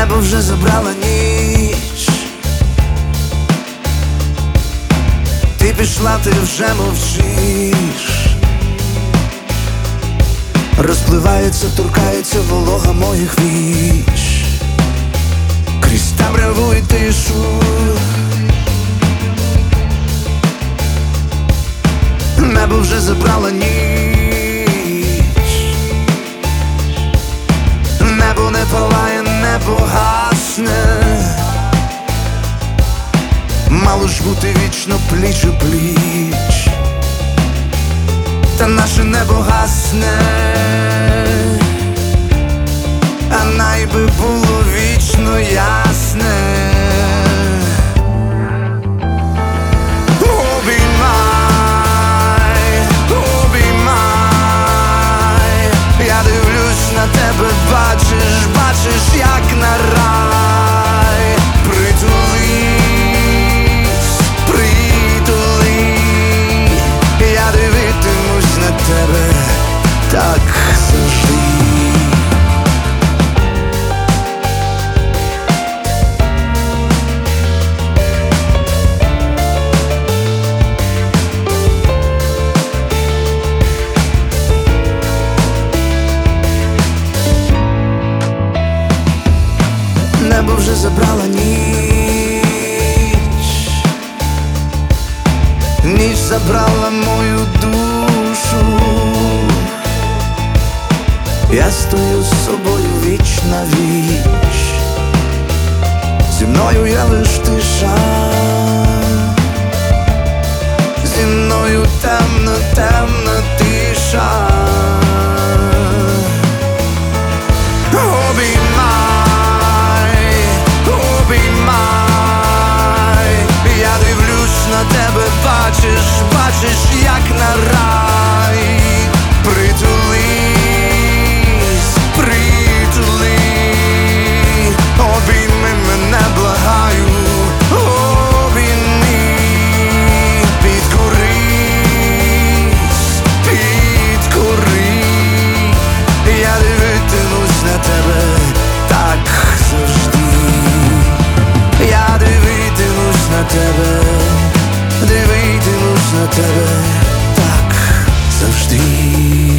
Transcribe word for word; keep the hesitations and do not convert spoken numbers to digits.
Небо вже забрала ніч, ти пішла, ти вже мовчиш. Розпливається, торкається волога моїх віч, крізь темряву і тишу. Небо вже забрала ніч, небо не палає, не погасне, мало ж бути вічно пліч у пліч, та наше небо гасне, а найби було вічно ясне. Тебе бачиш, бачиш, як на рай. Притулись, притули, я дивитимусь на тебе так завжди. Небо вже забрала ніч, ніч забрала мою душу. Я стою з собою віч на віч, зі мною є лиш тиша, зі мною темна, темна тиша. На тебе бачиш, бачиш, як на рай. Притулись, притули, обійми мене, благаю, обійми. Підкорись, підкори, я дивитимусь на тебе так завжди. Я дивитимусь на тебе, дивитимусь на тебе так завжди.